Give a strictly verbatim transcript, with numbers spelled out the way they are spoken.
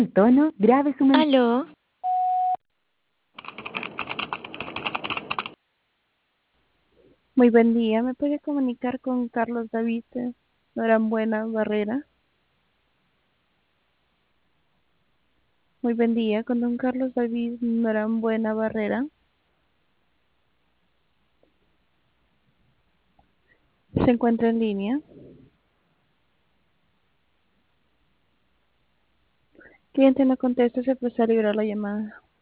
Tono, grave su mensaje. Aló, Muy buen día, ¿me puede comunicar con Carlos David eh, Norambuena Barrera? Muy buen día, con don Carlos David Norambuena Barrera. ¿Se encuentra en línea? Cliente no contesta, se procede a librar la llamada.